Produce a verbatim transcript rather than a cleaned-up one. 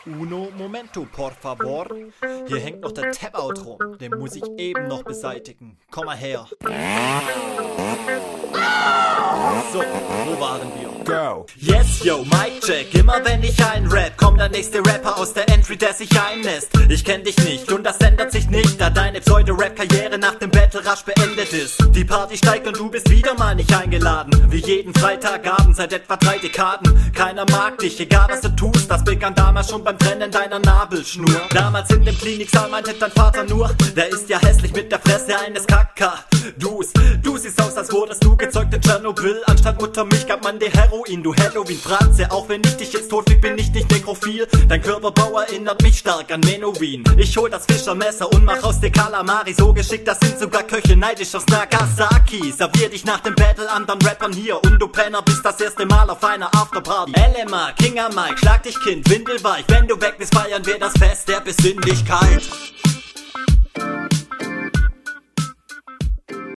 Uno momento, por favor. Hier hängt noch der Tab-Out rum. Den muss ich eben noch beseitigen. Komm mal her. So, wo waren wir? Go. Yes, yo, Mic check. Immer wenn ich ein Rap, kommt der nächste Rapper aus der Entry, der sich einnässt. Ich kenn dich nicht und das ändert sich nicht, da deine Pseudo-Rap-Karriere nach dem Battle rasch beendet ist. Die Party steigt und du bist wieder mal nicht eingeladen. Wie jeden Freitagabend seit etwa drei Dekaden. Keiner mag dich, egal was du tust. Das begann damals schon beim Trennen deiner Nabelschnur. Damals in dem Kliniksaal meinte dein Vater nur, der ist ja hässlich mit der Fresse eines Kakadus. Du siehst aus, als wurdest du gezeugt in Tschernobyl. Anstatt Muttermilch gab man dir Heroin, du Halloween-Fratze. Auch wenn ich dich jetzt tot fick, bin ich nicht nekrophil. Dein Körperbau erinnert mich stark an Menowin. Ich hol das Fischermesser und mach aus dir Kalamari so geschickt, das sind sogar Köche neidisch aus Nagasaki. Servier dich nach dem Battle anderen Rappern hier und du Penner bist das erste Mal auf einer Afterparty. L M A, King am Mike, schlag dich Kind, windelweich. Wenn du weg bist, feiern wir das Fest der Besinnlichkeit.